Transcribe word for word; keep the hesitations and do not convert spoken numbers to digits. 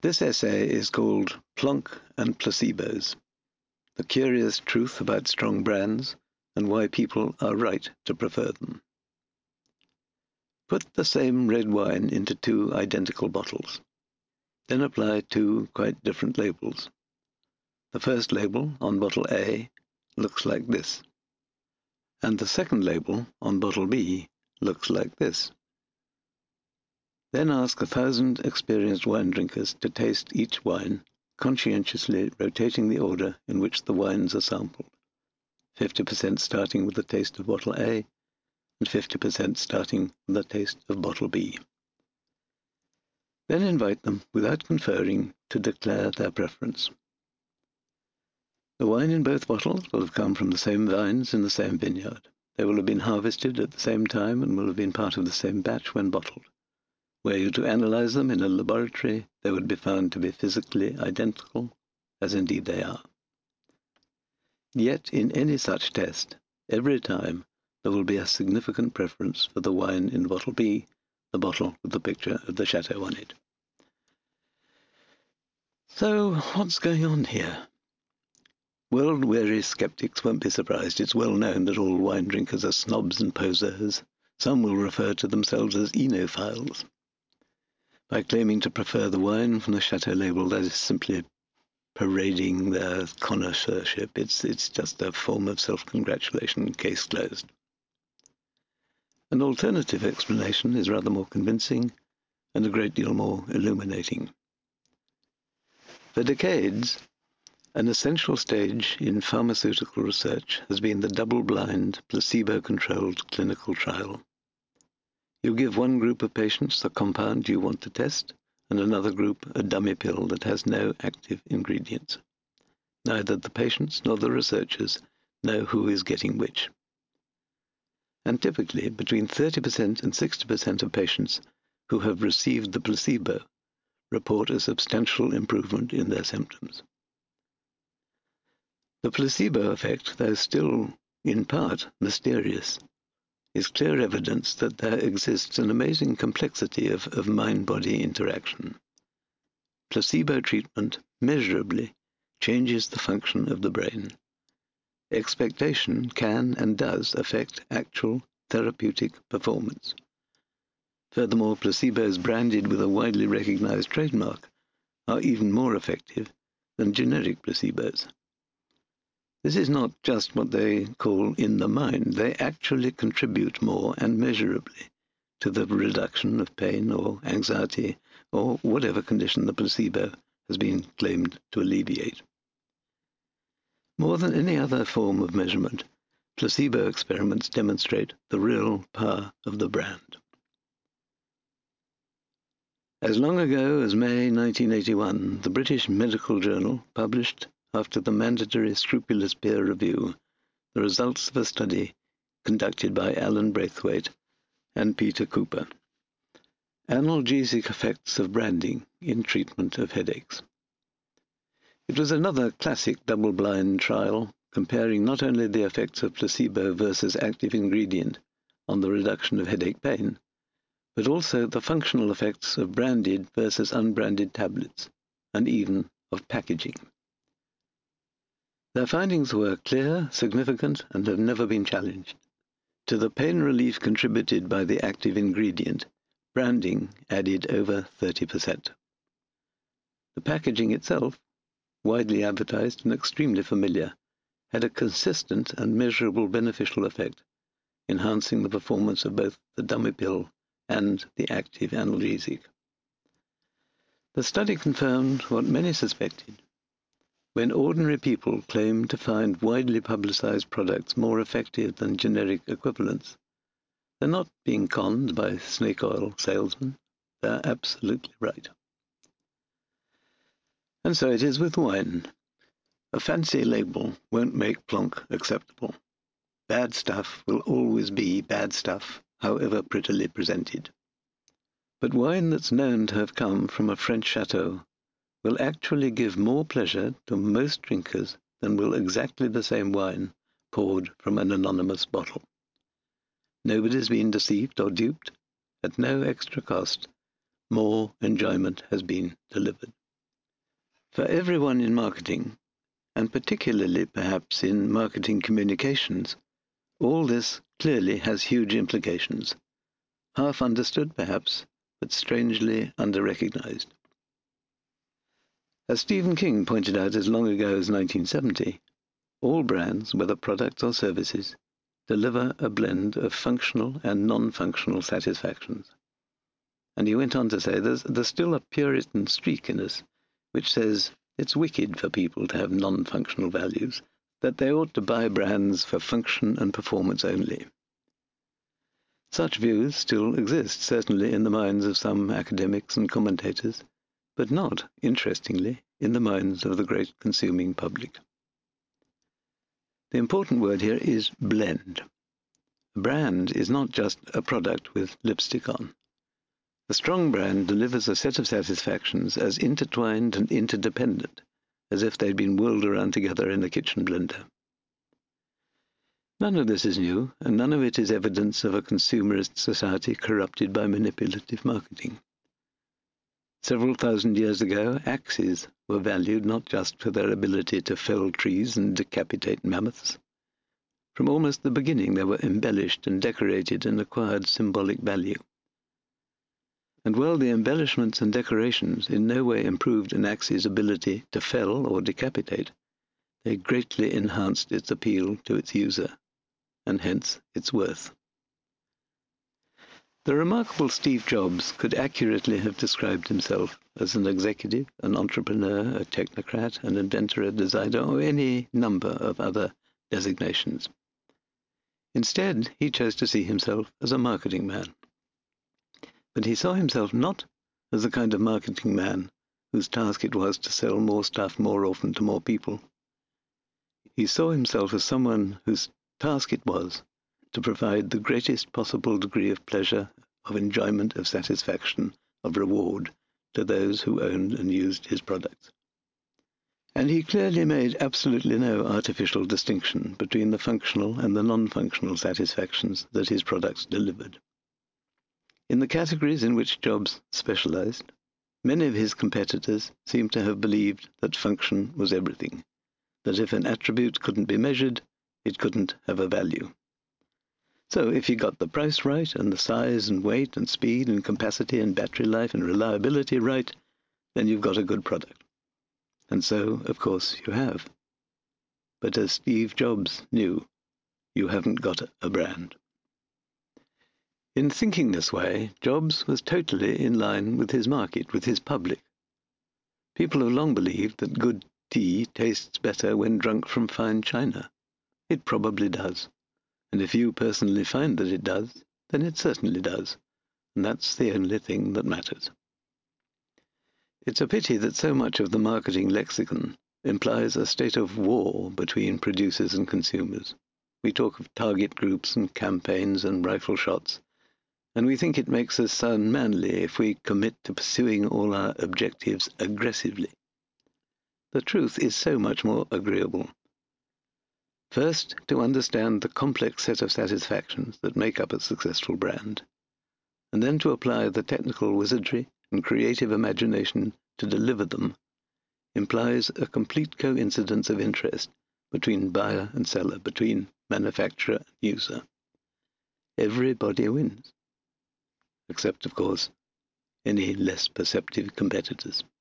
This essay is called Plonk and Placebos: The Curious Truth About Strong Brands and Why People Are Right to Prefer Them. Put the same red wine into two identical bottles. Then apply two quite different labels. The first label on bottle A looks like this, and the second label on bottle B looks like this. Then ask a thousand experienced wine drinkers to taste each wine, conscientiously rotating the order in which the wines are sampled, fifty percent starting with the taste of bottle A and fifty percent starting with the taste of bottle B. Then invite them, without conferring, to declare their preference. The wine in both bottles will have come from the same vines in the same vineyard. They will have been harvested at the same time and will have been part of the same batch when bottled. Were you to analyze them in a laboratory, they would be found to be physically identical, as indeed they are. Yet in any such test, every time there will be a significant preference for the wine in bottle B, the bottle with the picture of the chateau on it. So what's going on here? World-weary skeptics won't be surprised. It's well known that all wine drinkers are snobs and poseurs. Some will refer to themselves as enophiles. By claiming to prefer the wine from the chateau label, that is simply parading their connoisseurship. It's, it's just a form of self-congratulation, case closed. An alternative explanation is rather more convincing and a great deal more illuminating. For decades, an essential stage in pharmaceutical research has been the double-blind, placebo-controlled clinical trial. You give one group of patients the compound you want to test, and another group a dummy pill that has no active ingredients. Neither the patients nor the researchers know who is getting which. And typically, between thirty percent and sixty percent of patients who have received the placebo report a substantial improvement in their symptoms. The placebo effect, though still in part mysterious, is clear evidence that there exists an amazing complexity of, of mind-body interaction. Placebo treatment measurably changes the function of the brain. Expectation can and does affect actual therapeutic performance. Furthermore, placebos branded with a widely recognized trademark are even more effective than generic placebos. This is not just what they call in the mind. They actually contribute more and measurably to the reduction of pain or anxiety or whatever condition the placebo has been claimed to alleviate. More than any other form of measurement, placebo experiments demonstrate the real power of the brand. As long ago as May nineteen eighty-one, the British Medical Journal published, after the mandatory scrupulous peer review, the results of a study conducted by Alan Braithwaite and Peter Cooper. Analgesic effects of branding in treatment of headaches. It was another classic double-blind trial comparing not only the effects of placebo versus active ingredient on the reduction of headache pain, but also the functional effects of branded versus unbranded tablets, and even of packaging. Their findings were clear, significant, and have never been challenged. To the pain relief contributed by the active ingredient, branding added over thirty percent. The packaging itself, widely advertised and extremely familiar, had a consistent and measurable beneficial effect, enhancing the performance of both the dummy pill and the active analgesic. The study confirmed what many suspected. When ordinary people claim to find widely publicized products more effective than generic equivalents, they're not being conned by snake oil salesmen. They're absolutely right. And so it is with wine. A fancy label won't make Plonk acceptable. Bad stuff will always be bad stuff, however prettily presented. But wine that's known to have come from a French chateau will actually give more pleasure to most drinkers than will exactly the same wine poured from an anonymous bottle. Nobody's been deceived or duped. At no extra cost, more enjoyment has been delivered. For everyone in marketing, and particularly perhaps in marketing communications, all this clearly has huge implications, half understood perhaps, but strangely under-recognized. As Stephen King pointed out as long ago as nineteen seventy, all brands, whether products or services, deliver a blend of functional and non-functional satisfactions. And he went on to say there's, there's still a Puritan streak in us which says it's wicked for people to have non-functional values, that they ought to buy brands for function and performance only. Such views still exist, certainly in the minds of some academics and commentators, but not, interestingly, in the minds of the great consuming public. The important word here is blend. A brand is not just a product with lipstick on. A strong brand delivers a set of satisfactions as intertwined and interdependent as if they'd been whirled around together in a kitchen blender. None of this is new, and none of it is evidence of a consumerist society corrupted by manipulative marketing. Several thousand years ago, axes were valued not just for their ability to fell trees and decapitate mammoths. From almost the beginning they were embellished and decorated and acquired symbolic value. And while the embellishments and decorations in no way improved an axe's ability to fell or decapitate, they greatly enhanced its appeal to its user, and hence its worth. The remarkable Steve Jobs could accurately have described himself as an executive, an entrepreneur, a technocrat, an inventor, a designer, or any number of other designations. Instead, he chose to see himself as a marketing man. But he saw himself not as the kind of marketing man whose task it was to sell more stuff more often to more people. He saw himself as someone whose task it was to provide the greatest possible degree of pleasure, of enjoyment, of satisfaction, of reward to those who owned and used his products. And he clearly made absolutely no artificial distinction between the functional and the non-functional satisfactions that his products delivered. In the categories in which Jobs specialized, many of his competitors seem to have believed that function was everything, that if an attribute couldn't be measured, it couldn't have a value. So if you got the price right, and the size and weight and speed and capacity and battery life and reliability right, then you've got a good product. And so, of course, you have. But as Steve Jobs knew, you haven't got a brand. In thinking this way, Jobs was totally in line with his market, with his public. People have long believed that good tea tastes better when drunk from fine china. It probably does. And if you personally find that it does, then it certainly does. And that's the only thing that matters. It's a pity that so much of the marketing lexicon implies a state of war between producers and consumers. We talk of target groups and campaigns and rifle shots, and we think it makes us sound manly if we commit to pursuing all our objectives aggressively. The truth is so much more agreeable. First, to understand the complex set of satisfactions that make up a successful brand, and then to apply the technical wizardry and creative imagination to deliver them, implies a complete coincidence of interest between buyer and seller, between manufacturer and user. Everybody wins. Except, of course, any less perceptive competitors.